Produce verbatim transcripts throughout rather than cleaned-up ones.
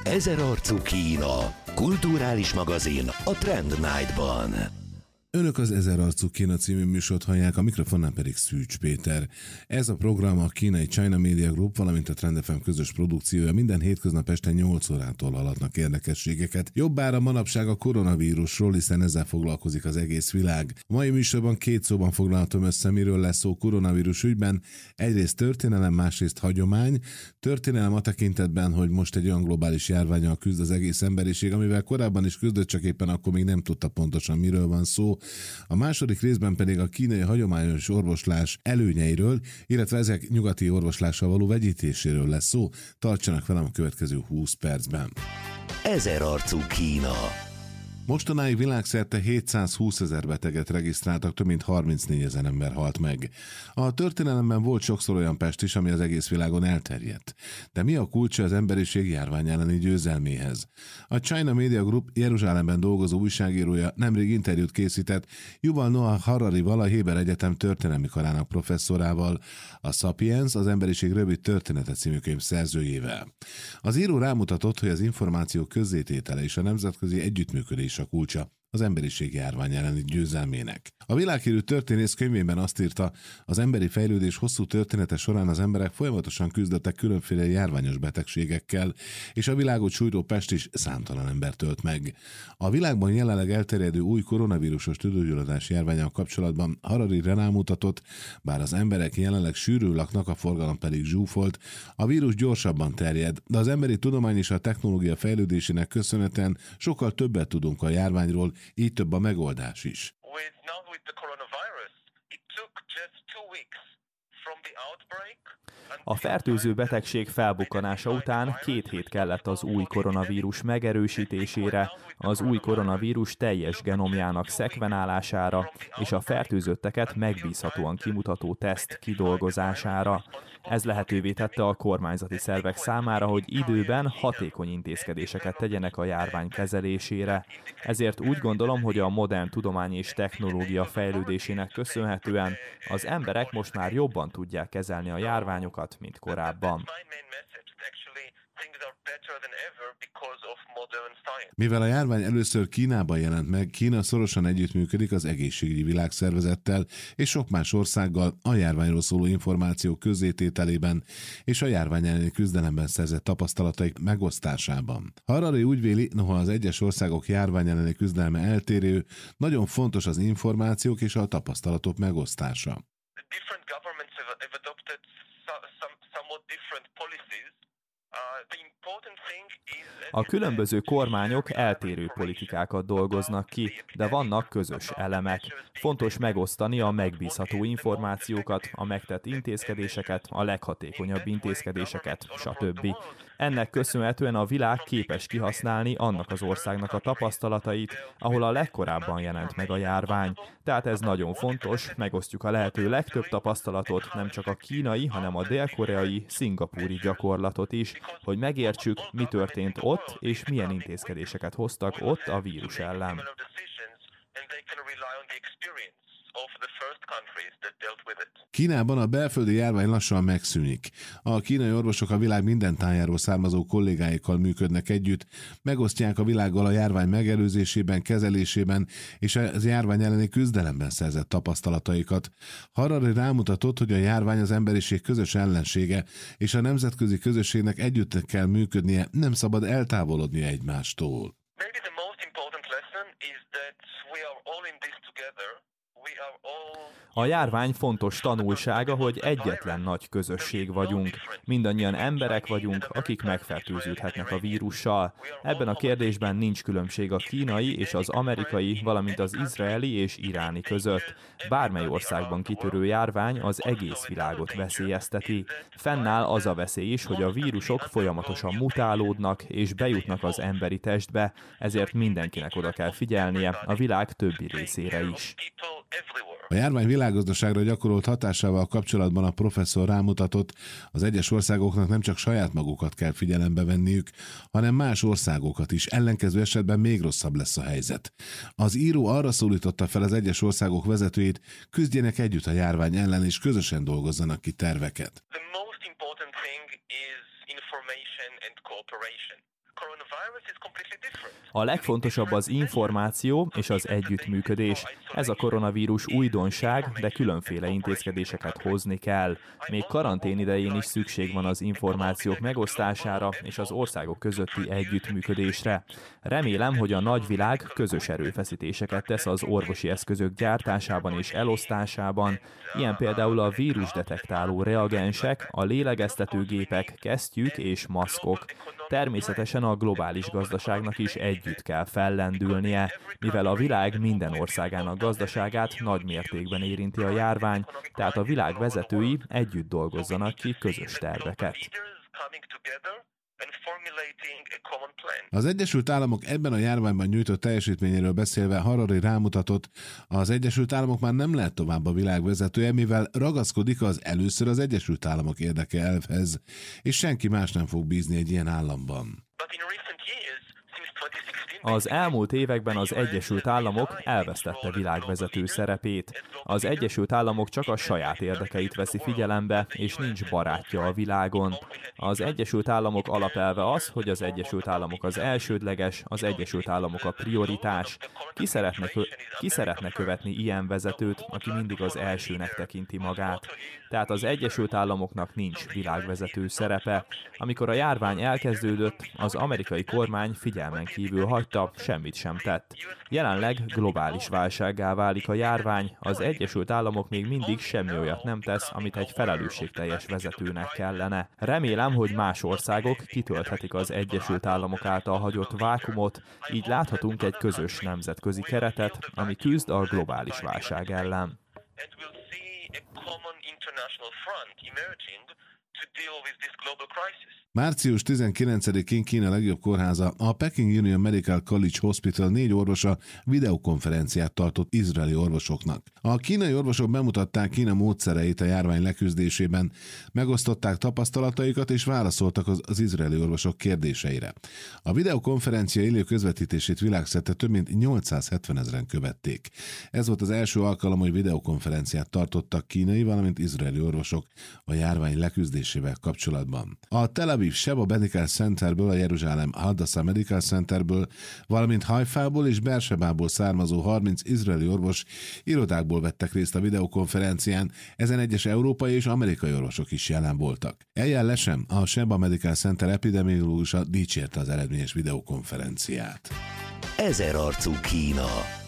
Ezerarcú Kína, kulturális magazin a Trend Night-ban. Önök az Ezerarcú Kína című műsort hallják, a mikrofonnál pedig Szűcs Péter. Ez a program a kínai China Media Group, valamint a Trend ef em közös produkciója. Minden hétköznap este nyolc órától hallhatnak érdekességeket. Jobbára manapság a koronavírusról, hiszen ezzel foglalkozik az egész világ. A mai műsorban két szóban foglalhatom össze, miről lesz szó koronavírus ügyben. Egyrészt történelem, másrészt hagyomány. Történelem a tekintetben, hogy most egy olyan globális járvánnyal küzd az egész emberiség, amivel korábban is küzdött, csak éppen akkor még nem tudta pontosan, miről van szó. A második részben pedig a kínai hagyományos orvoslás előnyeiről, illetve ezek nyugati orvoslással való vegyítéséről lesz szó. Tartsanak velem a következő húsz percben. Ezerarcú Kína. Mostanáig világszerte hétszázhúszezer beteget regisztráltak, több mint harmincnégyezer ember halt meg. A történelemben volt sokszor olyan pest is, ami az egész világon elterjedt. De mi a kulcsa az emberiség járvány elleni győzelméhez? A China Media Group Jeruzsálemben dolgozó újságírója nemrég interjút készített Yuval Noah Hararival, a Héber Egyetem történelmi karának professzorával, a Sapiens, az emberiség rövid története című könyv szerzőjével. Az író rámutatott, hogy az információ közzététele és a nemzetközi együttműködés a kulcsa az emberiség járvány elleni győzelmének. A világhírű történész könyvében azt írta, az emberi fejlődés hosszú története során az emberek folyamatosan küzdöttek különféle járványos betegségekkel, és a világot sújtó pest is számtalan embert tölt meg. A világban jelenleg elterjedő új koronavírusos tüdőgyulladás járvánnyal kapcsolatban Harari rámutatott, bár az emberek jelenleg sűrűn laknak, a forgalom pedig zsúfolt, a vírus gyorsabban terjed, de az emberi tudomány és a technológia fejlődésének köszönhetően sokkal többet tudunk a járványról, így több a megoldás is. A fertőző betegség felbukkanása után két hét kellett az új koronavírus megerősítésére, az új koronavírus teljes genomjának szekvenálására és a fertőzötteket megbízhatóan kimutató teszt kidolgozására. Ez lehetővé tette a kormányzati szervek számára, hogy időben hatékony intézkedéseket tegyenek a járvány kezelésére. Ezért úgy gondolom, hogy a modern tudomány és technológia fejlődésének köszönhetően az emberek most már jobban tudják kezelni a járványokat, mint korábban. Mivel a járvány először Kínában jelent meg, Kína szorosan együttműködik az Egészségügyi Világszervezettel és sok más országgal a járványról szóló információk közzétételében és a járvány elleni küzdelemben szerzett tapasztalataik megosztásában. Harari úgy véli, noha az egyes országok járvány elleni küzdelme eltérő, nagyon fontos az információk és a tapasztalatok megosztása. A különböző kormányok eltérő politikákat dolgoznak ki, de vannak közös elemek. Fontos megosztani a megbízható információkat, a megtett intézkedéseket, a leghatékonyabb intézkedéseket, stb. Ennek köszönhetően a világ képes kihasználni annak az országnak a tapasztalatait, ahol a legkorábban jelent meg a járvány. Tehát ez nagyon fontos, megosztjuk a lehető legtöbb tapasztalatot, nem csak a kínai, hanem a dél-koreai, szingapúri gyakorlatot is, hogy megértsük, mi történt ott, és milyen intézkedéseket hoztak ott a vírus ellen. Kínában a belföldi járvány lassan megszűnik. A kínai orvosok a világ minden tájáról származó kollégáikkal működnek együtt, megosztják a világgal a járvány megelőzésében, kezelésében és a járvány elleni küzdelemben szerzett tapasztalataikat. Harari rámutatott, hogy a járvány az emberiség közös ellensége, és a nemzetközi közösségnek együtt kell működnie, nem szabad eltávolodnia egymástól. A járvány fontos tanulsága, hogy egyetlen nagy közösség vagyunk. Mindannyian emberek vagyunk, akik megfertőződhetnek a vírussal. Ebben a kérdésben nincs különbség a kínai és az amerikai, valamint az izraeli és iráni között. Bármely országban kitörő járvány az egész világot veszélyezteti. Fennáll az a veszély is, hogy a vírusok folyamatosan mutálódnak és bejutnak az emberi testbe, ezért mindenkinek oda kell figyelnie, a világ többi részére is. A járvány világgazdaságra gyakorolt hatásával kapcsolatban a professzor rámutatott, az egyes országoknak nem csak saját magukat kell figyelembe venniük, hanem más országokat is, ellenkező esetben még rosszabb lesz a helyzet. Az író arra szólította fel az egyes országok vezetőit, küzdjenek együtt a járvány ellen és közösen dolgozzanak ki terveket. A legfontosabb az információ és az együttműködés. Ez a koronavírus újdonság, de különféle intézkedéseket hozni kell. Még karantén idején is szükség van az információk megosztására és az országok közötti együttműködésre. Remélem, hogy a nagyvilág közös erőfeszítéseket tesz az orvosi eszközök gyártásában és elosztásában, ilyen például a vírusdetektáló reagensek, a lélegeztetőgépek, kesztyűk és maszkok. Természetesen a globális gazdaságnak is együtt kell fellendülnie, mivel a világ minden országának gazdaságát nagy mértékben érinti a járvány, tehát a világ vezetői együtt dolgozzanak ki közös terveket. Az Egyesült Államok ebben a járványban nyújtott teljesítményéről beszélve Harari rámutatott, az Egyesült Államok már nem lehet tovább a világ vezetője, mivel ragaszkodik az először az Egyesült Államok érdeke elvhez, és senki más nem fog bízni egy ilyen államban. Az elmúlt években az Egyesült Államok elvesztette világvezető szerepét. Az Egyesült Államok csak a saját érdekeit veszi figyelembe, és nincs barátja a világon. Az Egyesült Államok alapelve az, hogy az Egyesült Államok az elsődleges, az Egyesült Államok a prioritás. Ki szeretne, kö- ki szeretne követni ilyen vezetőt, aki mindig az elsőnek tekinti magát? Tehát az Egyesült Államoknak nincs világvezető szerepe. Amikor a járvány elkezdődött, az amerikai kormány figyelmen kívül hagyta, semmit sem tett. Jelenleg globális válsággá válik a járvány, az Egyesült Államok még mindig semmi olyat nem tesz, amit egy felelősségteljes vezetőnek kellene. Remélem, hogy más országok kitölthetik az Egyesült Államok által hagyott vákumot, így láthatunk egy közös nemzetközi keretet, ami küzd a globális válság ellen. Március tizenkilencedikén Kína legjobb kórháza, a Peking Union Medical College Hospital négy orvosa videokonferenciát tartott izraeli orvosoknak. A kínai orvosok bemutatták Kína módszereit a járvány leküzdésében, megosztották tapasztalataikat és válaszoltak az, az izraeli orvosok kérdéseire. A videokonferencia élő közvetítését világszerte több mint nyolcszázhetven ezeren követték. Ez volt az első alkalom, hogy videokonferenciát tartottak kínai, valamint izraeli orvosok a járvány leküzdésével kapcsolatban. A Tel Aviv Sheba Medical Centerből, a Jeruzsálem Hadassah Medical Centerből, valamint Hajfából és Beersebából származó harminc izraeli orvos irodákból vettek részt a videokonferencián, ezen egyes európai és amerikai orvosok is jelen voltak. Eyal Leshem, a Sheba Medical Center epidemiológusa dicsérte az eredményes videokonferenciát. Ezerarcú Kína.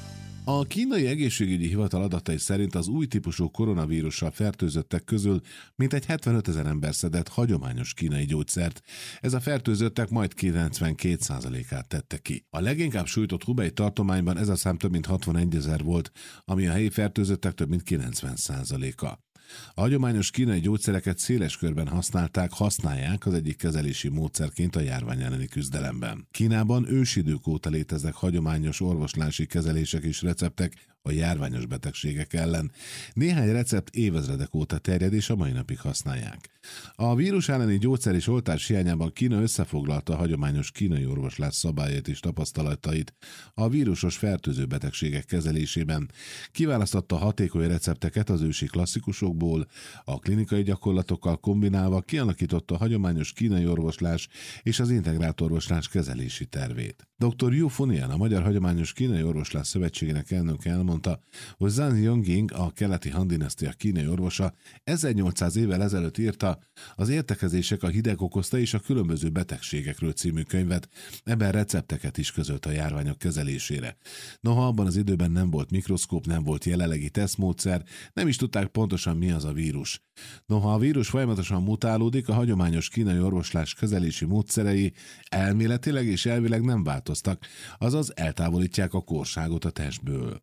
A kínai egészségügyi hivatal adatai szerint az új típusú koronavírussal fertőzöttek közül mintegy hetvenöt ezer ember szedett hagyományos kínai gyógyszert. Ez a fertőzöttek majd kilencvenkét százalékát tette ki. A leginkább sújtott Hubei tartományban ez a szám több mint hatvanegy ezer volt, ami a helyi fertőzöttek több mint kilencven százaléka. A hagyományos kínai gyógyszereket széles körben használták, használják az egyik kezelési módszerként a járvány elleni küzdelemben. Kínában ősidők óta léteznek hagyományos orvoslási kezelések és receptek a járványos betegségek ellen. Néhány recept évezredek óta terjed és a mai napig használják. A vírus elleni gyógyszer és oltás hiányában Kína összefoglalta a hagyományos kínai orvoslás szabályait és tapasztalatait a vírusos fertőző betegségek kezelésében. Kiválasztotta hatékony recepteket az ősi klasszikusokból, a klinikai gyakorlatokkal kombinálva kialakította a hagyományos kínai orvoslás és az integrált orvoslás kezelési tervét. doktor Yu Funian, a Magyar Hagyományos Kínai Orvoslás Szövetségének elnöke elmondta, hogy Zhang Yongying, a keleti Han dinasztia kínai orvosa ezernyolcszáz évvel ezelőtt írta az Értekezések a hideg okozta és a különböző betegségekről című könyvet, ebben recepteket is közölt a járványok kezelésére. Noha abban az időben nem volt mikroszkóp, nem volt jelenlegi tesztmódszer, nem is tudták pontosan mi az a vírus. Noha a vírus folyamatosan mutálódik, a hagyományos kínai orvoslás kezelési módszerei elméletileg és elvileg nem változtak, azaz eltávolítják a kórságot a testből.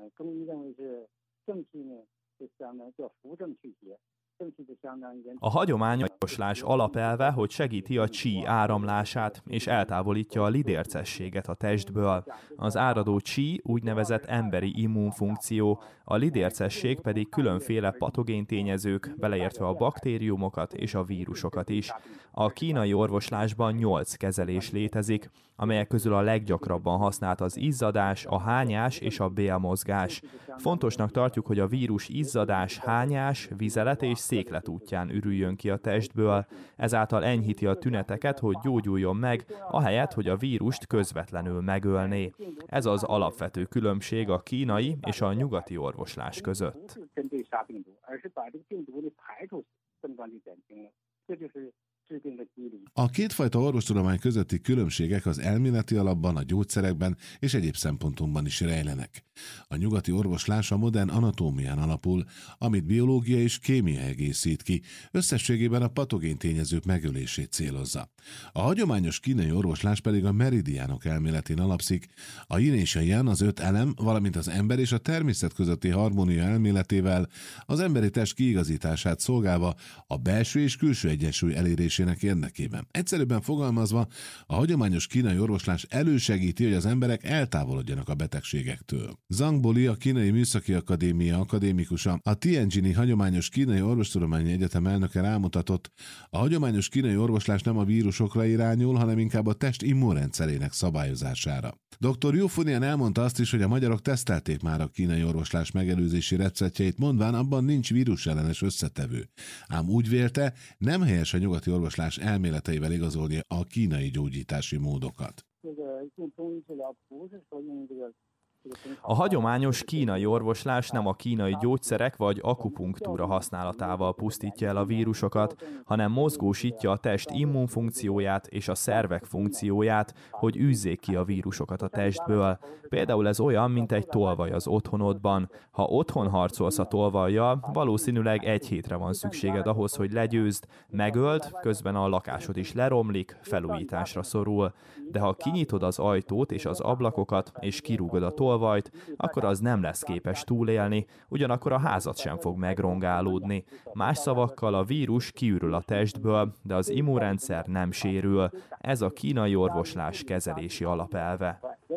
A hagyományos orvoslás alapelve, hogy segíti a csí áramlását és eltávolítja a lidércességet a testből. Az áradó csí úgynevezett emberi immunfunkció, a lidércesség pedig különféle patogén tényezők, beleértve a baktériumokat és a vírusokat is. A kínai orvoslásban nyolc kezelés létezik, amelyek közül a leggyakrabban használt az izzadás, a hányás és a bélmozgás. Fontosnak tartjuk, hogy a vírus izzadás, hányás, vizelet és széklet útján ürüljön ki a testből, ezáltal enyhíti a tüneteket, hogy gyógyuljon meg, ahelyett, hogy a vírust közvetlenül megölné. Ez az alapvető különbség a kínai és a nyugati orvoslás között. A kétfajta orvostudomány közötti különbségek az elméleti alapban, a gyógyszerekben és egyéb szempontokban is rejlenek. A nyugati orvoslás a modern anatómián alapul, amit biológia és kémia egészít ki, összességében a patogén tényezők megölését célozza. A hagyományos kínai orvoslás pedig a meridiánok elméletén alapszik, a yin és a yang, az öt elem, valamint az ember és a természet közötti harmónia elméletével az emberi test kiigazítását szolgálva a belső és külső egyensúly elérésének érdekében. Egyszerűbben fogalmazva, a hagyományos kínai orvoslás elősegíti, hogy az emberek eltávolodjanak a betegségektől. Zhang Boli, a Kínai Műszaki Akadémia akadémikusa, a Tianjini Hagyományos Kínai Orvostudományi Egyetem elnöke rámutatott, a hagyományos kínai orvoslás nem a vírusokra irányul, hanem inkább a test immunrendszerének szabályozására. doktor Yu Funian elmondta azt is, hogy a magyarok tesztelték már a kínai orvoslás megelőzési receptjeit, mondván abban nincs vírusellenes összetevő. Ám úgy vélte, nem helyes a nyugati orvoslás elméleteivel igazolni a kínai gyógyítási módokat. A hagyományos kínai orvoslás nem a kínai gyógyszerek vagy akupunktúra használatával pusztítja el a vírusokat, hanem mozgósítja a test immunfunkcióját és a szervek funkcióját, hogy űzzék ki a vírusokat a testből. Például ez olyan, mint egy tolvaj az otthonodban. Ha otthon harcolsz a tolvajjal, valószínűleg egy hétre van szükséged ahhoz, hogy legyőzd, megöld, közben a lakásod is leromlik, felújításra szorul. De ha kinyitod az ajtót és az ablakokat, és kirúgod a tolvajt, akkor az nem lesz képes túlélni, ugyanakkor a házad sem fog megrongálódni. Más szavakkal a vírus kiürül a testből, de az immunrendszer nem sérül. Ez a kínai orvoslás kezelési alapelve.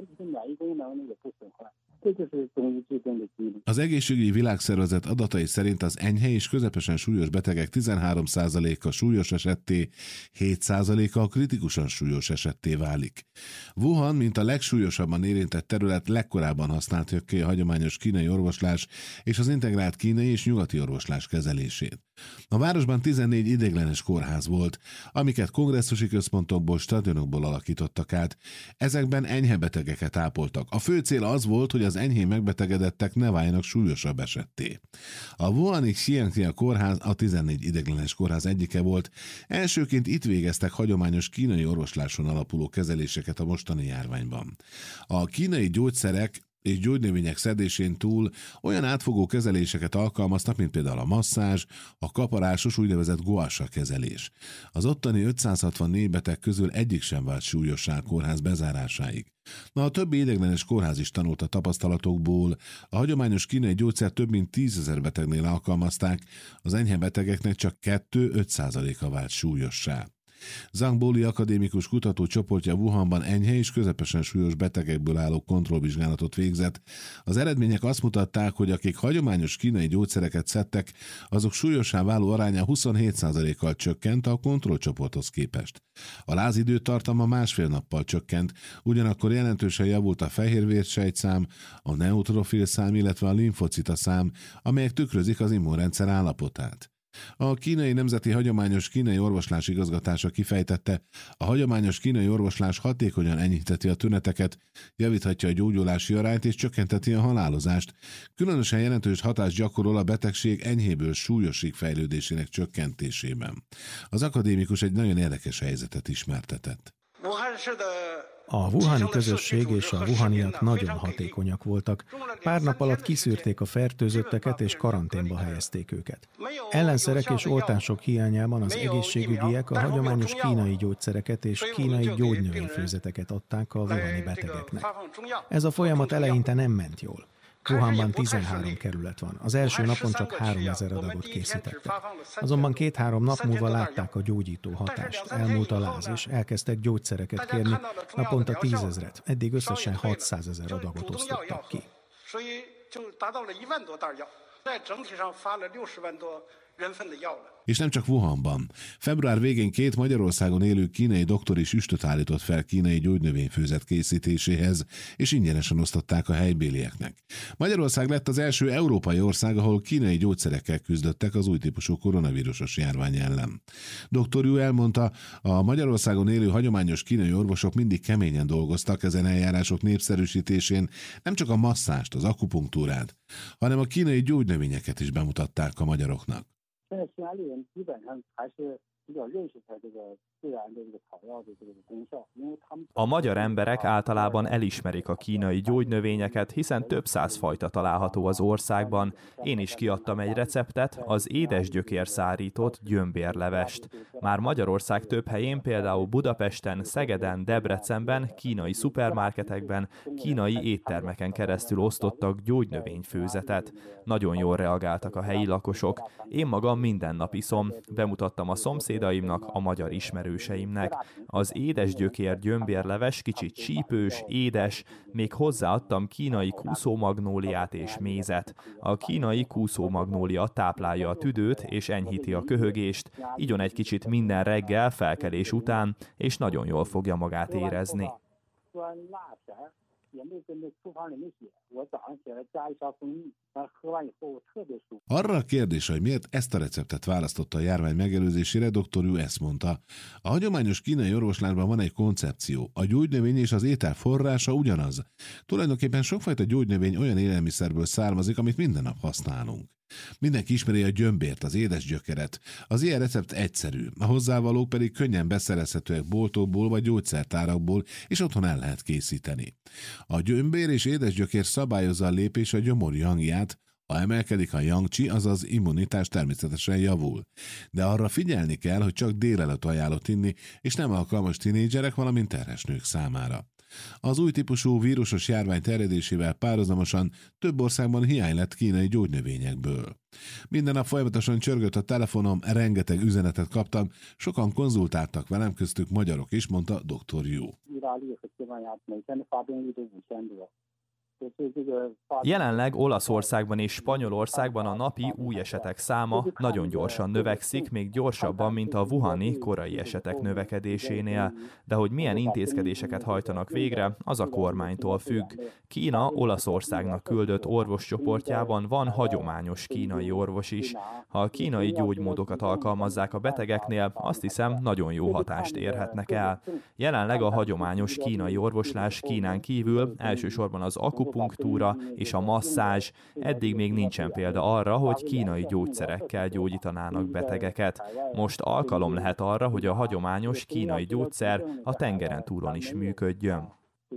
Az Egészségügyi Világszervezet adatai szerint az enyhe és közepesen súlyos betegek tizenhárom százaléka súlyos esetté, hét százaléka a kritikusan súlyos esetté válik. Wuhan, mint a legsúlyosabban érintett terület, legkorábban használta ki a hagyományos kínai orvoslás és az integrált kínai és nyugati orvoslás kezelését. A városban tizennégy ideiglenes kórház volt, amiket kongresszusi központokból, stadionokból alakítottak át. Ezekben enyhe betegeket ápoltak. A fő cél az volt, hogy az enyhén megbetegedettek ne váljanak súlyosabb esetté. A Wuhani Xiangtia kórház a tizennégy ideiglenes kórház egyike volt. Elsőként itt végeztek hagyományos kínai orvosláson alapuló kezeléseket a mostani járványban. A kínai gyógyszerek és gyógynövények szedésén túl olyan átfogó kezeléseket alkalmaztak, mint például a masszázs, a kaparásos úgynevezett guasa kezelés. Az ottani ötszázhatvannégy beteg közül egyik sem vált súlyossá kórház bezárásáig. Na, a többi ideiglenes kórház is tanult a tapasztalatokból. A hagyományos kínai gyógyszer több mint tízezer betegnél alkalmazták, az enyhe betegeknek csak kettő-öt százaléka vált súlyossá. Zhang Boli akadémikus kutatócsoportja Wuhanban enyhe és közepesen súlyos betegekből álló kontrollvizsgálatot végzett. Az eredmények azt mutatták, hogy akik hagyományos kínai gyógyszereket szedtek, azok súlyossá váló aránya huszonhét százalékkal csökkent a kontrollcsoporthoz képest. A lázidőtartama másfél nappal csökkent, ugyanakkor jelentősen javult a fehérvérsejtszám, a neutrofil szám, illetve a limfocita szám, amelyek tükrözik az immunrendszer állapotát. A Kínai Nemzeti Hagyományos Kínai Orvoslás Igazgatása kifejtette, a hagyományos kínai orvoslás hatékonyan enyhíteti a tüneteket, javíthatja a gyógyulási arányt és csökkenteti a halálozást. Különösen jelentős hatást gyakorol a betegség enyhéből súlyosig fejlődésének csökkentésében. Az akadémikus egy nagyon érdekes helyzetet ismertetett. A wuhani közösség és a wuhaniak nagyon hatékonyak voltak. Pár nap alatt kiszűrték a fertőzötteket és karanténba helyezték őket. Ellenszerek és oltások hiányában az egészségügyiek a hagyományos kínai gyógyszereket és kínai gyógynövényfőzeteket adták a wuhani betegeknek. Ez a folyamat eleinte nem ment jól. Wuhanban tizenhárom kerület van. Az első napon csak háromezer adagot készítettek. Azonban két-három nap múlva látták a gyógyító hatást. Elmúlt a láz, és elkezdtek gyógyszereket kérni, naponta tízezret. Eddig összesen hatszázezer adagot osztottak ki. És nem csak Wuhanban. Február végén két Magyarországon élő kínai doktor is üstöt állított fel kínai gyógynövényfőzet készítéséhez, és ingyenesen osztották a helybélieknek. Magyarország lett az első európai ország, ahol kínai gyógyszerekkel küzdöttek az új típusú koronavírusos járvány ellen. doktor Yu elmondta, a Magyarországon élő hagyományos kínai orvosok mindig keményen dolgoztak ezen eljárások népszerűsítésén, nem csak a masszást, az akupunktúrát, hanem a kínai gyógynövényeket is bemutatták a magyaroknak. A magyar emberek általában elismerik a kínai gyógynövényeket, hiszen több száz fajta található az országban. Én is kiadtam egy receptet, az édesgyökér szárított gyömbérlevest. Már Magyarország több helyén, például Budapesten, Szegeden, Debrecenben, kínai szupermarketekben, kínai éttermeken keresztül osztottak gyógynövényfőzetet. Nagyon jól reagáltak a helyi lakosok. Én magam minden nap iszom, bemutattam a szomszédaimnak, a magyar ismerőseimnek. Az édesgyökér gyömbérleves kicsit csípős, édes, még hozzáadtam kínai kúszómagnóliát és mézet. A kínai kúszómagnólia táplálja a tüdőt és enyhíti a köhögést, igyon egy kicsit minden reggel felkelés után, és nagyon jól fogja magát érezni. Arra a kérdésre, hogy miért ezt a receptet választotta a járvány megelőzésére, doktor Yu ezt mondta. A hagyományos kínai orvoslásban van egy koncepció. A gyógynövény és az étel forrása ugyanaz. Tulajdonképpen sokfajta gyógynövény olyan élelmiszerből származik, amit minden nap használunk. Mindenki ismeri a gyömbért, az édesgyökeret. Az ilyen recept egyszerű, a hozzávalók pedig könnyen beszerezhetőek boltokból vagy gyógyszertárakból, és otthon el lehet készíteni. A gyömbér és édesgyökér szabályozza a lépés a gyomor yangját, ha emelkedik a yang-chi, azaz immunitás természetesen javul. De arra figyelni kell, hogy csak délelőtt ajánlott inni, és nem alkalmas tinédzserek, valamint terhes nők számára. Az új típusú vírusos járvány terjedésével párhuzamosan több országban hiány lett kínai gyógynövényekből. Minden nap folyamatosan csörgött a telefonom, rengeteg üzenetet kaptam, sokan konzultáltak velem, köztük magyarok is, mondta doktor Yu. Jelenleg Olaszországban és Spanyolországban a napi új esetek száma nagyon gyorsan növekszik, még gyorsabban, mint a wuhani korai esetek növekedésénél. De hogy milyen intézkedéseket hajtanak végre, az a kormánytól függ. Kína Olaszországnak küldött orvoscsoportjában van hagyományos kínai orvos is. Ha a kínai gyógymódokat alkalmazzák a betegeknél, azt hiszem, nagyon jó hatást érhetnek el. Jelenleg a hagyományos kínai orvoslás Kínán kívül elsősorban az akupunktúra és a masszázs, eddig még nincsen példa arra, hogy kínai gyógyszerekkel gyógyítanának betegeket. Most alkalom lehet arra, hogy a hagyományos kínai gyógyszer a tengeren túlon is működjön.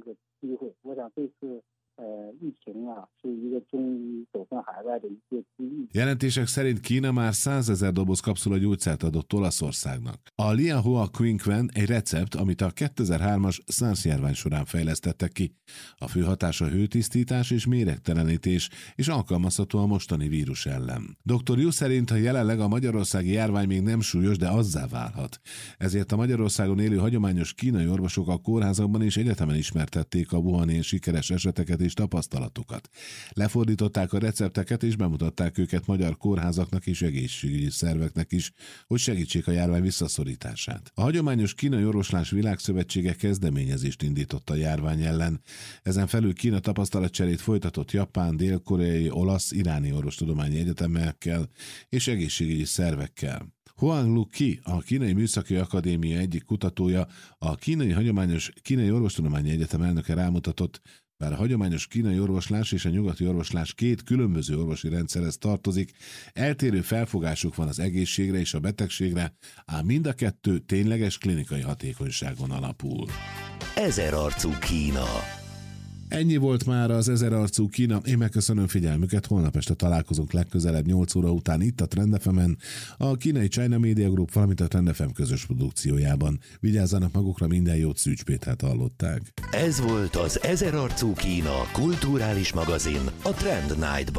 Jelentések szerint Kína már százezer doboz kapszula gyógyszert adott Olaszországnak. A Lianhua Quinquen egy recept, amit a kétezer-hármas SARS járvány során fejlesztettek ki. A fő hatása hőtisztítás és méregtelenítés, és alkalmazható a mostani vírus ellen. doktor Yu szerint, ha jelenleg a magyarországi járvány még nem súlyos, de azzá válhat. Ezért a Magyarországon élő hagyományos kínai orvosok a kórházakban és egyetemen ismertették a wuhani sikeres eseteket és tapasztalatokat. Lefordították a recepteket és bemutatták őket magyar kórházaknak és egészségügyi szerveknek is, hogy segítsék a járvány visszaszorítását. A hagyományos kínai orvoslás világszövetsége kezdeményezést indított a járvány ellen. Ezen felül Kína tapasztalatcserét folytatott japán, dél-koreai, olasz, iráni orvostudományi egyetemekkel és egészségügyi szervekkel. Huang Luqi, a Kínai Műszaki Akadémia egyik kutatója, a Kínai Hagyományos Kínai Orvostudományi Egyetem elnöke rámutatott, bár a hagyományos kínai orvoslás és a nyugati orvoslás két különböző orvosi rendszerhez tartozik, eltérő felfogásuk van az egészségre és a betegségre, ám mind a kettő tényleges klinikai hatékonyságon alapul. Ezerarcú Kína. Ennyi volt már az Ezerarcú Kína. Én megköszönöm figyelmüket, holnap este találkozunk legközelebb nyolc óra után itt a Trend ef emen, a kínai China Media Group, valamint a Trend ef em közös produkciójában. Vigyázzanak magukra, minden jót, Szűcs Pétert hallották. Ez volt az Ezerarcú Kína kulturális magazin a Trend Night-ban.